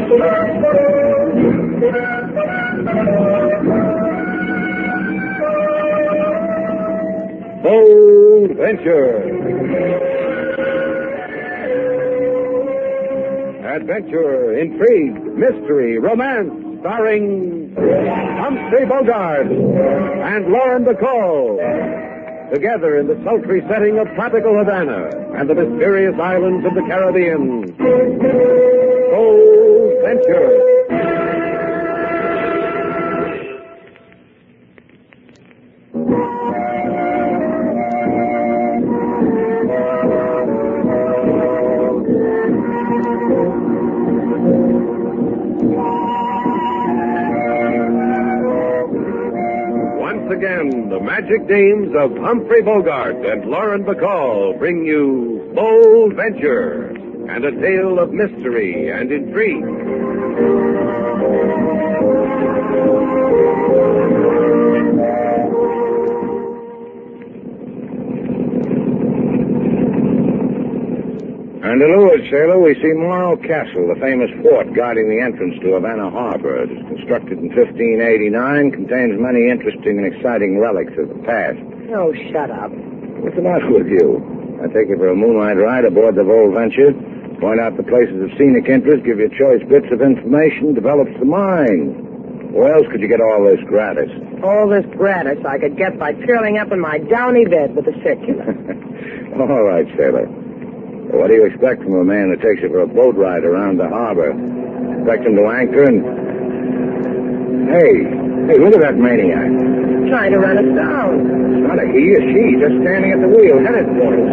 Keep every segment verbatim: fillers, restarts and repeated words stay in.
Bold Venture. Adventure, intrigue, mystery, romance, starring Humphrey Bogart and Lauren Bacall. Together in the sultry setting of tropical Havana and the mysterious islands of the Caribbean. Bold Venture. Again, the magic names of Humphrey Bogart and Lauren Bacall bring you Bold Venture and a tale of mystery and intrigue. And to leeward, sailor, we see Morro Castle, the famous fort guarding the entrance to Havana Harbor. It was constructed in fifteen eighty-nine, contains many interesting and exciting relics of the past. Oh, shut up. What's the matter with you? I take you for a moonlight ride aboard the Bold Venture, point out the places of scenic interest, give you choice bits of information, develops the mind. Where else could you get all this gratis? All this gratis I could get by curling up in my downy bed with a circular. All right, sailor. What do you expect from a man that takes you for a boat ride around the harbor? Expect him to anchor and... Hey, hey, look at that maniac. Trying to run us down. It's not a he, a she, just standing at the wheel, headed for us.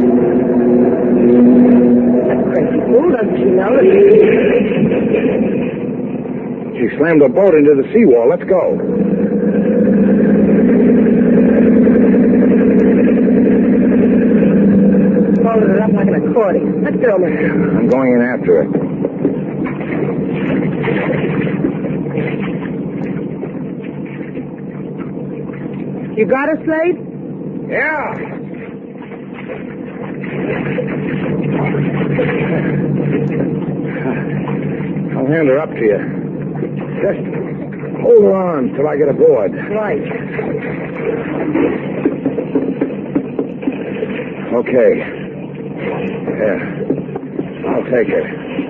That crazy fool, doesn't she know that She slammed the boat into the seawall. Let's go. Folded it up like an accordion. Let's go, mister. I'm going in after her. You got her, Slade? Yeah. I'll hand her up to you. Just hold her on till I get aboard. Right. Okay. Yeah. I'll take her.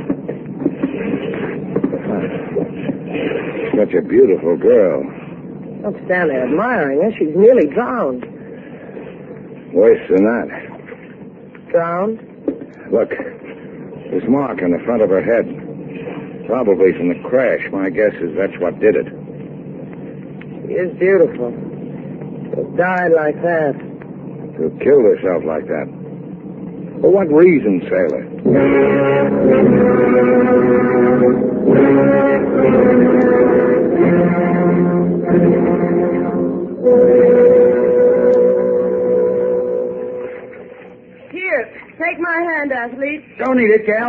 Such a beautiful girl. Don't stand there admiring her. She's nearly drowned. Worse than that. Drowned? Look, this mark on the front of her head. Probably from the crash. My guess is that's what did it. She is beautiful. To have died like that. To have killed herself like that. For what reason, sailor? Here, take my hand, athlete. Don't need it, gal.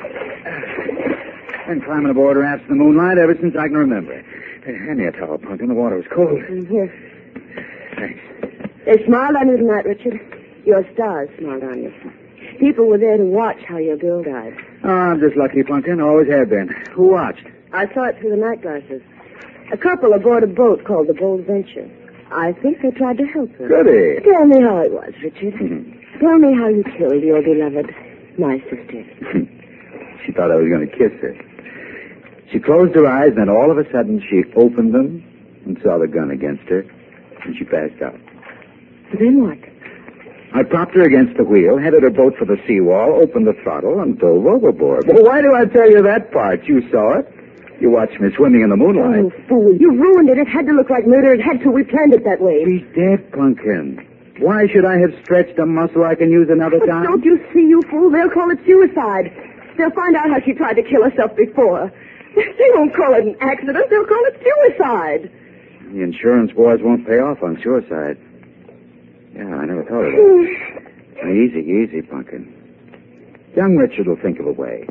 Been climbing aboard rafts in the moonlight ever since I can remember. Hey, hand me a towel, Pumpkin. The water was cold. Here. Thanks. They smiled on you tonight, Richard. Your stars smiled on you. People were there to watch how your girl died. Oh, I'm just lucky, Pumpkin. Always have been. Who watched? I saw it through the night glasses. A couple aboard a boat called the Bold Venture. I think they tried to help her. Goody. Tell me how it was, Richard. Mm-hmm. Tell me how you killed your beloved, my sister. She thought I was going to kiss her. She closed her eyes, and then all of a sudden she opened them and saw the gun against her, and she passed out. Then what? I propped her against the wheel, headed her boat for the seawall, opened the throttle, and dove overboard. Well, why do I tell you that part? You saw it. You watched me swimming in the moonlight. Oh, fool. You ruined it. It had to look like murder. It had to. We planned it that way. She's dead, Pumpkin. Why should I have stretched a muscle I can use another But time? don't you see, you fool? They'll call it suicide. They'll find out how she tried to kill herself before. They won't call it an accident. They'll call it suicide. The insurance boys won't pay off on suicide. Yeah, I never thought of that. Easy, easy, Pumpkin. Young Richard will think of a way.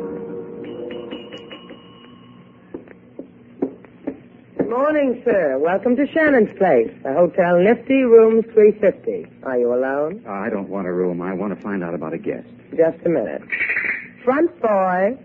Good morning, sir. Welcome to Shannon's place, the Hotel Nifty, room three fifty. Are you alone? Uh, I don't want a room. I want to find out about a guest. Just a minute. Front boy.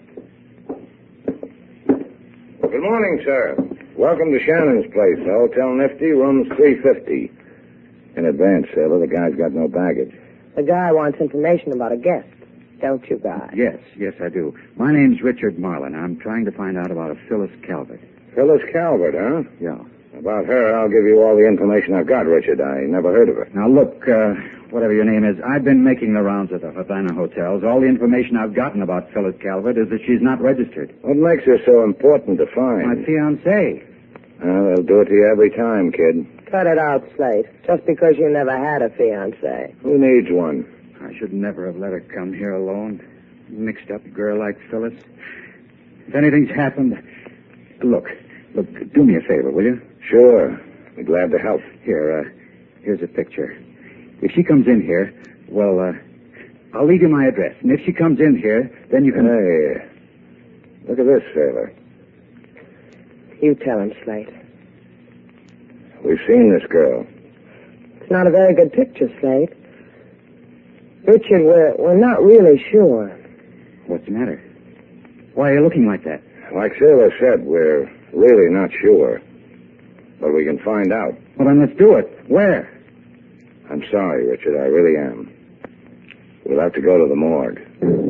Good morning, sir. Welcome to Shannon's place, the Hotel Nifty, rooms three fifty. In advance, Sailor, the guy's got no baggage. The guy wants information about a guest. Don't you, guy? Yes, yes, I do. My name's Richard Marlin. I'm trying to find out about a Phyllis Calvert. Phyllis Calvert, huh? Yeah. About her, I'll give you all the information I've got, Richard. I never heard of her. Now, look, uh, whatever your name is, I've been making the rounds at the Havana hotels. All the information I've gotten about Phyllis Calvert is that she's not registered. What makes her so important to find? My fiancé. Well, they'll do it to you every time, kid. Cut it out, Slate. Just because you never had a fiancé. Who needs one? I should never have let her come here alone. Mixed up girl like Phyllis. If anything's happened... Look, look, do me a favor, will you? Sure. Be glad to help. Here, uh, here's a picture. If she comes in here, well, uh, I'll leave you my address. And if she comes in here, then you can... Hey, look at this, Sailor. You tell him, Slate. We've seen this girl. It's not a very good picture, Slate. Richard, we're, we're not really sure. What's the matter? Why are you looking like that? Like Sailor said, we're really not sure. But we can find out. Well, then let's do it. Where? I'm sorry, Richard. I really am. We'll have to go to the morgue.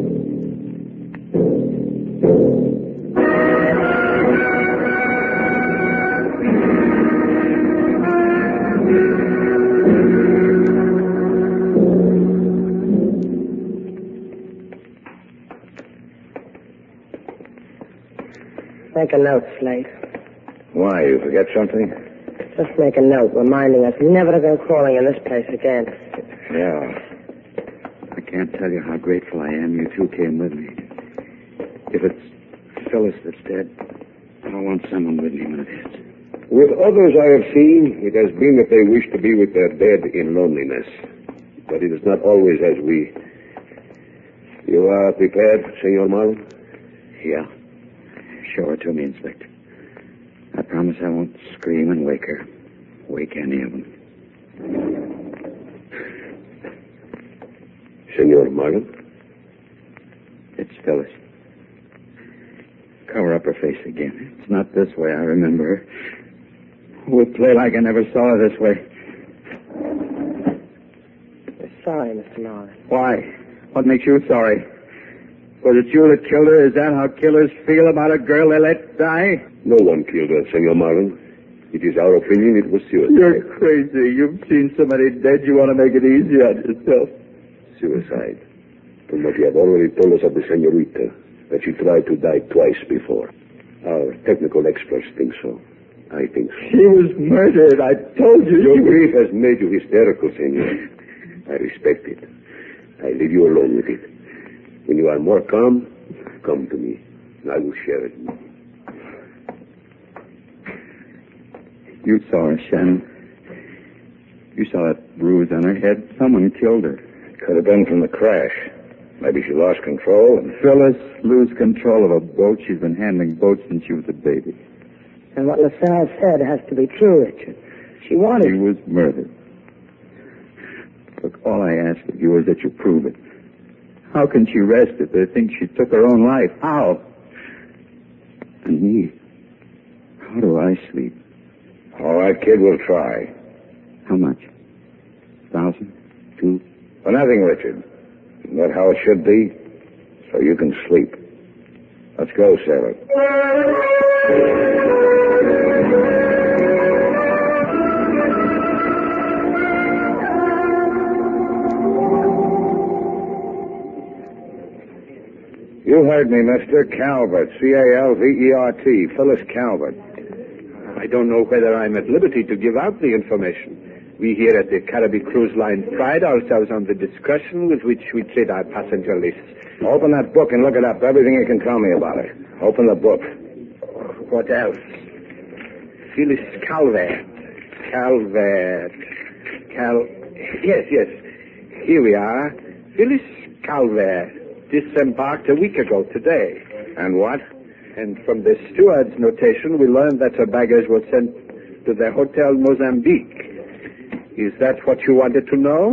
Make a note, Slate. Why, you forget something? Just make a note reminding us never to go crawling in this place again. Yeah. I can't tell you how grateful I am you two came with me. If it's Phyllis that's dead, I want someone with me when it is. With others I have seen, it has been that they wish to be with their dead in loneliness. But it is not always as we... You are prepared, Senor Marlin? Yeah. Show her to me, Inspector. I promise I won't scream and wake her. Wake any of them. Senor Marlin? It's Phyllis. Cover up her face again. It's not this way, I remember her. We'll play like I never saw her this way. We're sorry, Mister Marlin. Why? What makes you sorry? Was it you that killed her? Is that how killers feel about a girl they let die? No one killed her, Senor Marlin. It is our opinion it was suicide. You're crazy. You've seen somebody dead. You want to make it easy on yourself. Suicide. From what you have already told us of the senorita, that she tried to die twice before. Our technical experts think so. I think so. She was murdered. I told you. Your she grief has made you hysterical, senor. I respect it. I leave you alone with it. When you are more calm, come to me. I will share it. You saw her, Shannon. You saw that bruise on her head. Someone killed her. Could have been from the crash. Maybe she lost control and... Phyllis lose control of a boat. She's been handling boats since she was a baby. And what LaSalle said has to be true, Richard. She wanted... She was murdered. Look, all I ask of you is that you prove it. How can she rest if they think she took her own life? How? And me. How do I sleep? All right, kid, we'll try. How much? Thousand? Two? For nothing, Richard. Isn't that how it should be? So you can sleep. Let's go, Sailor. You heard me, mister. Calvert. C A L V E R T. Phyllis Calvert. I don't know whether I'm at liberty to give out the information. We here at the Caribbean Cruise Line pride ourselves on the discretion with which we treat our passenger lists. Open that book and look it up. Everything you can tell me about it. Open the book. What else? Phyllis Calvert. Calvert. Cal... Yes, yes. Here we are. Phyllis Calvert. Disembarked a week ago today. And what? And from the steward's notation, we learned that her baggage was sent to the Hotel Mozambique. Is that what you wanted to know?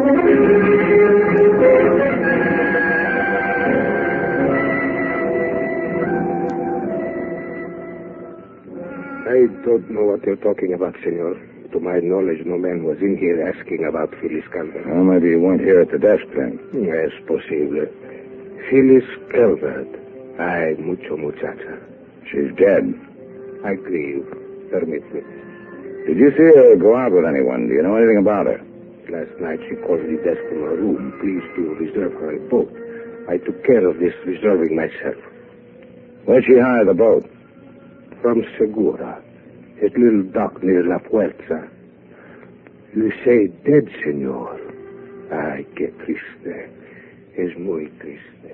I don't know what you're talking about, senor. To my knowledge, no man was in here asking about Phyllis Calvert. Well, maybe you weren't here at the desk then. Es posible. Phyllis Calvert. Ay, mucho muchacha. She's dead. I grieve. Permit me. Did you see her go out with anyone? Do you know anything about her? Last night she called the desk in her room, please to reserve her a boat. I took care of this reserving myself. Where'd she hire the boat? From Segura. His little dock near La Puerta. You say dead, senor. Ay, qué triste. Es muy triste.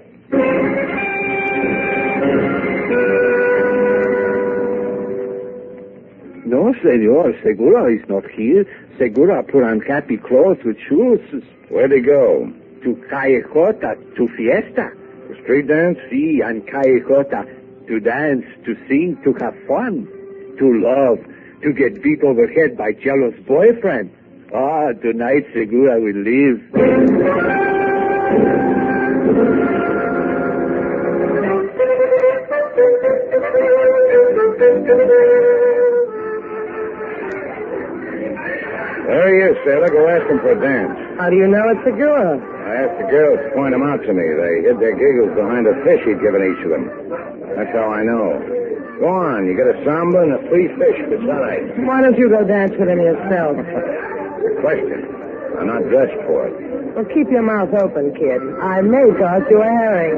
No, senor. Segura is not here. Segura put on happy clothes with shoes. Where'd he go? To Callejota, to fiesta. The street dance? Si, on Callejota. To dance, to sing, to have fun. To love, to get beat over head by jealous boyfriend. Ah, tonight Segura will leave. There he is, sailor. Go ask him for a dance. How do you know it's a girl? I asked the girls to point him out to me. They hid their giggles behind a fish he'd given each of them. That's how I know. Go on. You got a samba and a free fish besides. Why don't you go dance with him yourself? Good question. I'm not dressed for it. Well, keep your mouth open, kid. I may toss you a herring.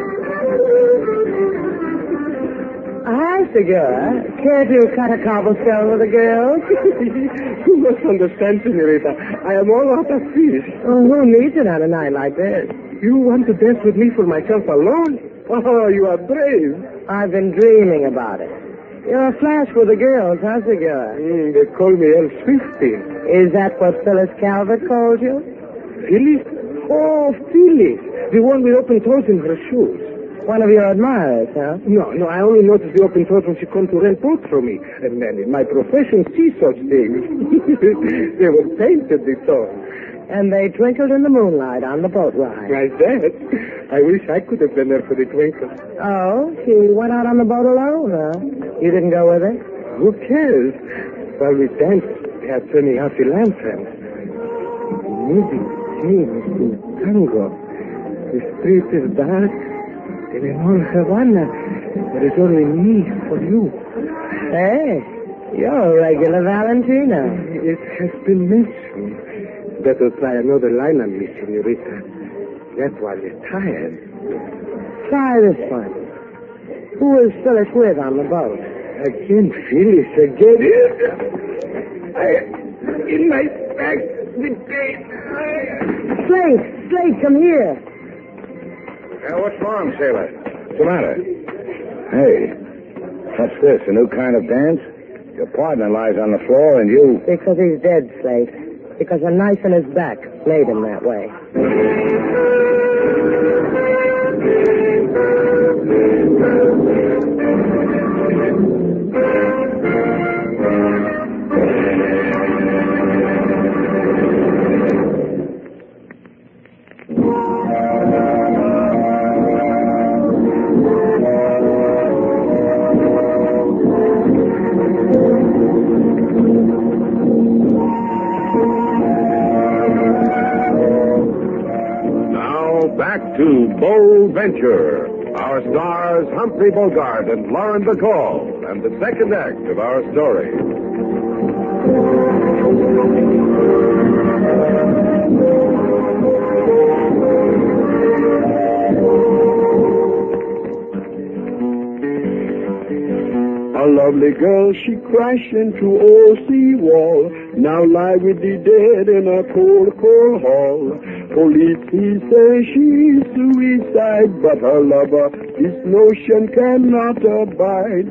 Hi, Segura. Care to cut a cobblestone with a girl? You must understand, senorita. I am all out of fish. Oh, who needs it on a night like this? You want to dance with me for myself alone? Oh, you are brave. I've been dreaming about it. You're a flash with the girls, huh, Segura? Mm, they call me El Swifty. Is that what Phyllis Calvert called you? Phyllis? Oh, Phyllis. The one with open toes in her shoes. One of your admirers, huh? No, no, I only noticed the open toes when she come to rent boats from me. And then in my profession, see such things. They were painted, the toes. And they twinkled in the moonlight on the boat ride. Like that? I wish I could have been there for the twinkle. Oh, she went out on the boat alone, huh? You didn't go with her? Who cares? While we danced, they had turning out the lanterns. Maybe James in tango. The street is dark, and in all Havana, there is only me for you. Hey, you're a regular Valentino. It has been mentioned. Better try another line on me, senorita. That one is tired. Try this one. Who is Phyllis with on the boat? Again, Phyllis, again. I, in my back, the pain. Slate, Slate, come here. Yeah, what's wrong, sailor? What's the matter? Hey, what's this, a new kind of dance? Your partner lies on the floor and you... Because he's dead, Slate. Because a knife in his back made him that way. Back to Bold Venture. Our stars Humphrey Bogart and Lauren Bacall, and the second act of our story. A lovely girl, she crashed into old seawall. Now lie with the dead in a cold, cold hall. Police, he says she's suicide, but her lover, this notion cannot abide.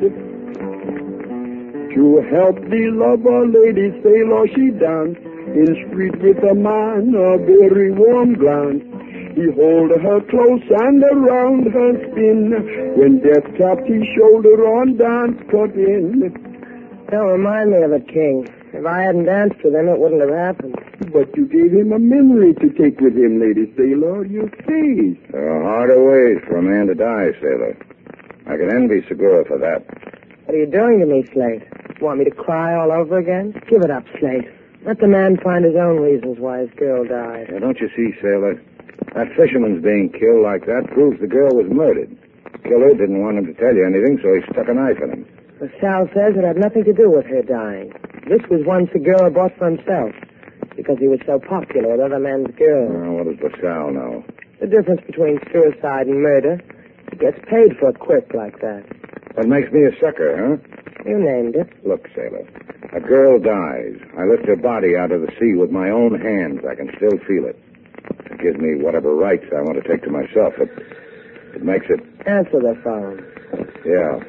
To help the lover, lady sailor, she danced in street with a man, a very warm glance. He hold her close and around her spin. When death tapped his shoulder on, dance cut in. Don't remind me of it, King. If I hadn't danced with him, it wouldn't have happened. But you gave him a memory to take with him, Lady Sailor. Your face. There are harder ways for a man to die, sailor. I can envy Segura for that. What are you doing to me, Slate? Want me to cry all over again? Give it up, Slate. Let the man find his own reasons why his girl died. Now, don't you see, sailor? That fisherman's being killed like that proves the girl was murdered. The killer didn't want him to tell you anything, so he stuck a knife in him. But Sal says it had nothing to do with her dying. This was one Segura bought for himself because he was so popular with other men's girls. Oh, what does LaSalle know? The difference between suicide and murder. He gets paid for a quirk like that. What makes me a sucker, huh? You named it. Look, sailor, a girl dies. I lift her body out of the sea with my own hands. I can still feel it. It gives me whatever rights I want to take to myself. It, it makes it... Answer the phone. Yeah.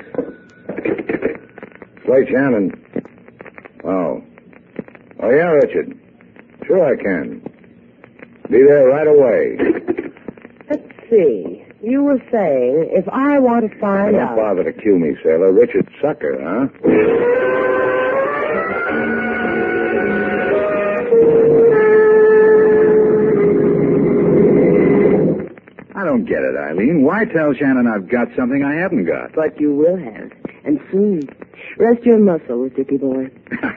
Slate Shannon. Oh. Oh, yeah, Richard. Sure I can. Be there right away. Let's see. You were saying, if I want to find Don't out... bother to cue me, sailor. Richard Sucker, huh? I don't get it, Eileen. Why tell Shannon I've got something I haven't got? But you will have. And soon. Rest your muscles, Dickie boy.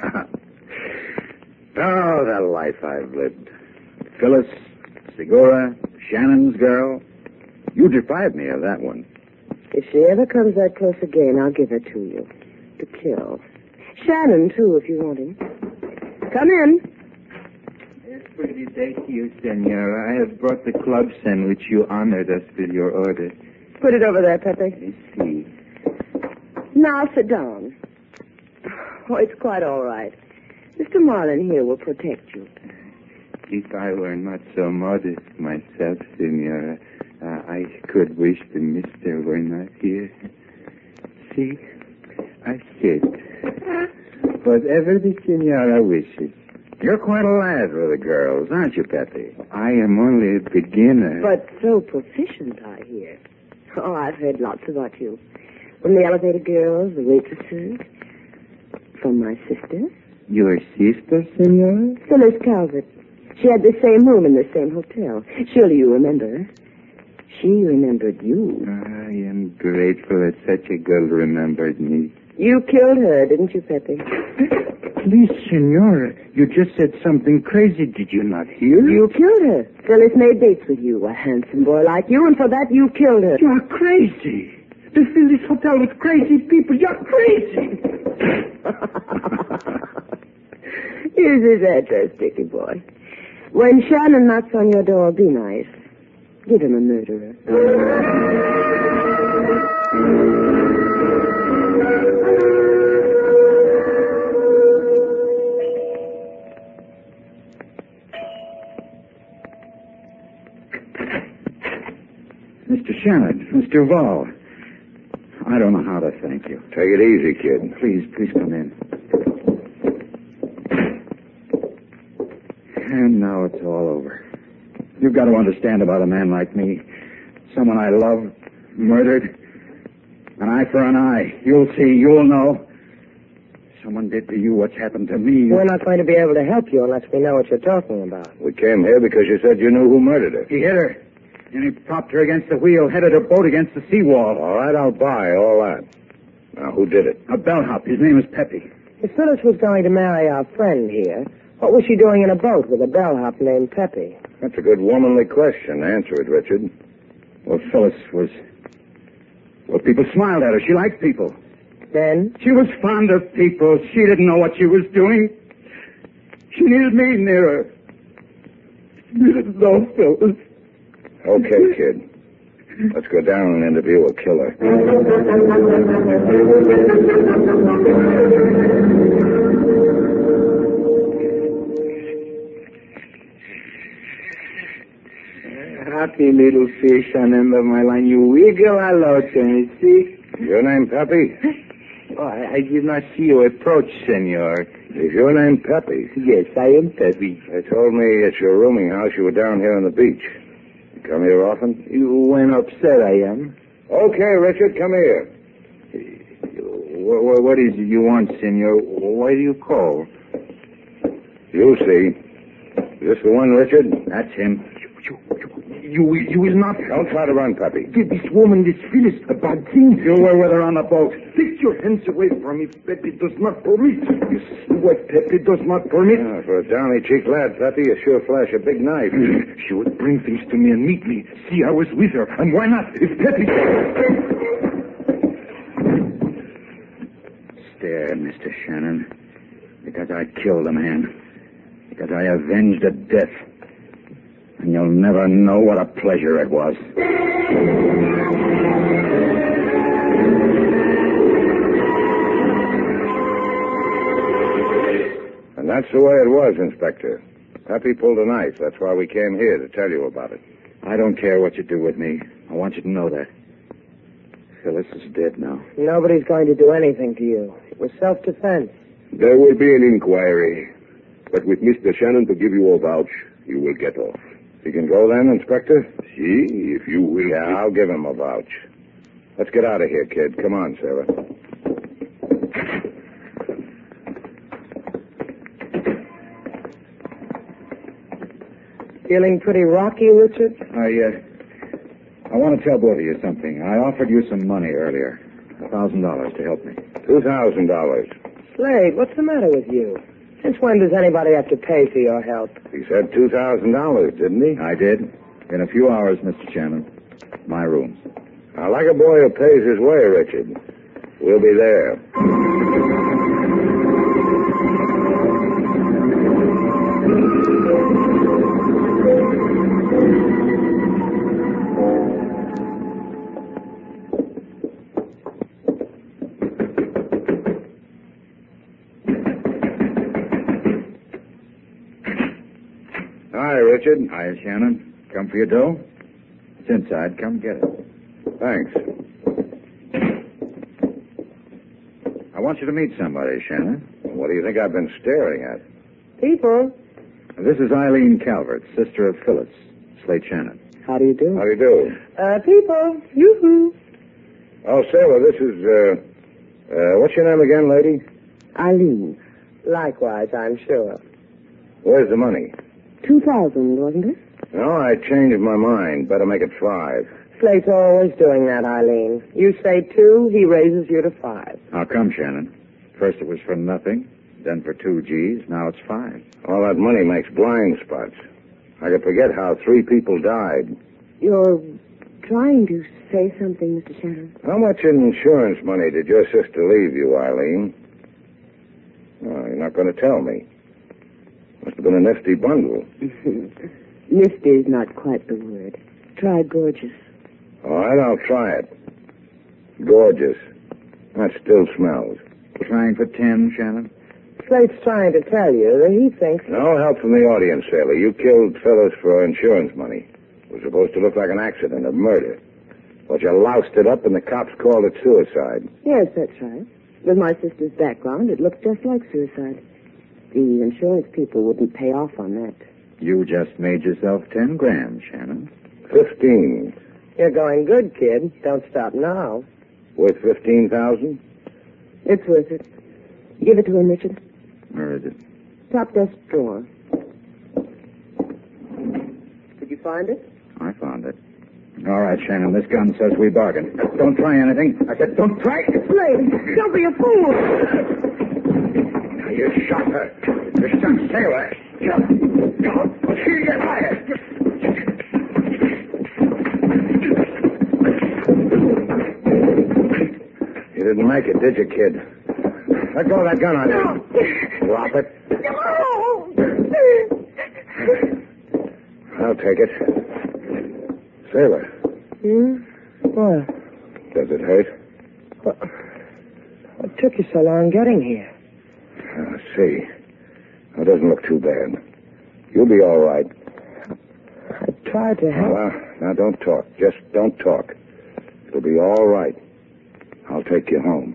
Oh, the life I've lived. Phyllis, Segura, Shannon's girl. You deprived me of that one. If she ever comes that close again, I'll give her to you. To kill. Shannon, too, if you want him. Come in. It's pretty day to you, Senora. I have brought the club sandwich you honored us with your order. Put it over there, Pepe. I see. Now sit down. Oh, it's quite all right. Mister Marlin here will protect you. If I were not so modest myself, Senora, uh, I could wish the mister were not here. See, I sit. Whatever the Senora wishes. You're quite a lad with the girls, aren't you, Pepe? I am only a beginner. But so proficient, I hear. Oh, I've heard lots about you. From the elevator girls, the waitresses. From my sister. Your sister, Senora? Phyllis Calvert. She had the same room in the same hotel. Surely you remember her. She remembered you. I am grateful that such a girl remembered me. You killed her, didn't you, Pepe? Please, Senora, you just said something crazy. Did you not hear? You killed her. Phyllis made dates with you, a handsome boy like you, and for that you killed her. You're crazy. To fill this hotel with crazy people, you're crazy. Here's his address, Dickie boy. When Shannon knocks on your door, be nice. Give him a murderer. Mister Shannon, Mister Vall. I don't know how to thank you. Take it easy, kid. Please, please come in. And now it's all over. You've got to understand about a man like me. Someone I love, murdered. An eye for an eye. You'll see, you'll know. Someone did to you what's happened to me. We're not going to be able to help you unless we know what you're talking about. We came here because you said you knew who murdered her. He hit her. And he propped her against the wheel, headed her boat against the seawall. All right, I'll buy all that. Now, who did it? A bellhop. His name is Pepe. If Phyllis was going to marry our friend here, what was she doing in a boat with a bellhop named Pepe? That's a good womanly question. Answer it, Richard. Well, Phyllis was... Well, people smiled at her. She liked people. Then? She was fond of people. She didn't know what she was doing. She needed me near her. She didn't know Phyllis. Okay, kid. Let's go down and interview a killer. Happy little fish on end of my line. You wiggle a lot, and you see? Your name Pepe? Oh, I, I did not see you approach, senor. Is your name Pepe? Yes, I am Pepe. They told me at your rooming house you were down here on the beach. You come here often? You went upset, I am. Okay, Richard, come here. What, what is it you want, senor? Why do you call? You see. Is this the one, Richard? That's him. You, you, you, you will not... Don't try to run, Pepe. Give this woman, this Phyllis, a bad thing. You were with her on the boat. Take your hands away from me. Pepe does not permit. You see what Pepe does not permit? Yeah, for a downy-cheeked lad, Pepe, you sure flash a big knife. She would bring things to me and meet me. See, I was with her. And why not? If Pepe... Stare, Mister Shannon. Because I killed a man. Because I avenged a death. And you'll never know what a pleasure it was. And that's the way it was, Inspector. Pepe pulled a knife. That's why we came here, to tell you about it. I don't care what you do with me. I want you to know that. Phyllis is dead now. Nobody's going to do anything to you. It was self-defense. There will be an inquiry. But with Mister Shannon to give you a vouch, you will get off. You can go then, Inspector? See, if you will... Yeah, I'll give him a vouch. Let's get out of here, kid. Come on, Sarah. Feeling pretty rocky, Richard? I, uh, I want to tell both of you something. I offered you some money earlier. A thousand dollars to help me. Two thousand dollars. Slade, what's the matter with you? Since when does anybody have to pay for your help? He said two thousand dollars, didn't he? I did. In a few hours, Mister Shannon. My room. I like a boy who pays his way, Richard. We'll be there. Hi, Richard. Hi, Shannon. Come for your dough? It's inside. Come get it. Thanks. I want you to meet somebody, Shannon. What do you think I've been staring at? People. This is Eileen Calvert, sister of Phyllis, Slade Shannon. How do you do? How do you do? Uh, people. Yoo-hoo. Oh, Sarah, this is, uh, uh, what's your name again, lady? Eileen. Likewise, I'm sure. Where's the money? Two thousand, wasn't it? No, I changed my mind. Better make it five. Slate's always doing that, Eileen. You say two, he raises you to five. How come, Shannon? First it was for nothing, then for two G's, now it's five. All that money makes blind spots. I could forget how three people died. You're trying to say something, Mister Shannon. How much in insurance money did your sister leave you, Eileen? Oh, you're not going to tell me. Must have been a nifty bundle. Nifty is not quite the word. Try gorgeous. All right, I'll try it. Gorgeous. That still smells. Trying for ten, Shannon? Slate's trying to tell you that he thinks... No help from the audience, Sailor. You killed Phyllis for insurance money. It was supposed to look like an accident, a murder. But you loused it up and the cops called it suicide. Yes, that's right. With my sister's background, it looks just like suicide. The insurance people wouldn't pay off on that. You just made yourself ten grand, Shannon. Fifteen. You're going good, kid. Don't stop now. Worth fifteen thousand? It's worth it. Give it to him, Richard. Where is it? Top desk drawer. Did you find it? I found it. All right, Shannon, this gun says we bargain. Don't try anything. I said don't try. Slade, don't be a fool. You shot her. You shot Sailor. She get hired. You didn't make it, did you, kid? Let go of that gun on you. Drop it. I'll take it. Sailor. Hmm? What? Does it hurt? What, what took you so long getting here? Uh, see. It doesn't look too bad. You'll be all right. I tried to help. Well, now don't talk. Just don't talk. It'll be all right. I'll take you home.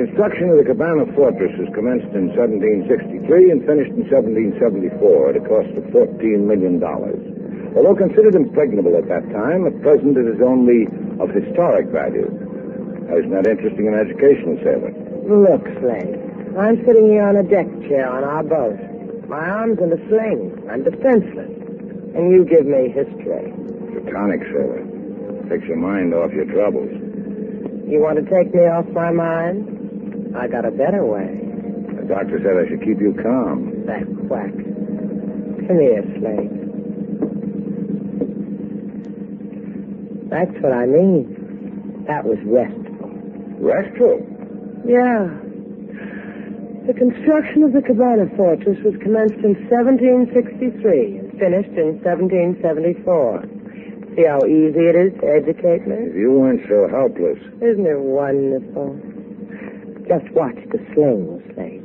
construction of the Cabana Fortress was commenced in seventeen sixty-three and finished in seventeen seventy-four at a cost of fourteen million dollars. Although considered impregnable at that time, at present it is only of historic value. Now, isn't that interesting and educational, sailor? Look, Slade. I'm sitting here on a deck chair on our boat. My arm's in a sling. I'm defenseless. And you give me history. It's a tonic, sailor. Takes your mind off your troubles. You want to take me off my mind? I got a better way. The doctor said I should keep you calm. That quack. Come here, Slade. That's what I mean. That was restful. Restful? Yeah. The construction of the Cabana Fortress was commenced in seventeen sixty-three and finished in seventeen seventy-four. See how easy it is to educate me? If you weren't so helpless. Isn't it wonderful? Just watch the sling, Slade.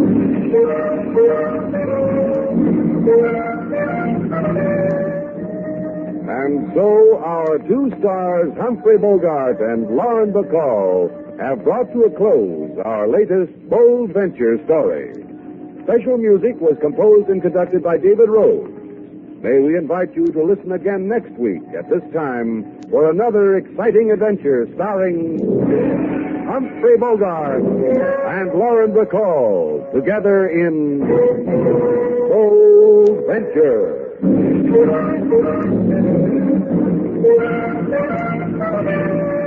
And so our two stars, Humphrey Bogart and Lauren Bacall, have brought to a close our latest Bold Venture story. Special music was composed and conducted by David Rose. May we invite you to listen again next week at this time for another exciting adventure starring Humphrey Bogart and Lauren Bacall together in Bold Venture. Thank you.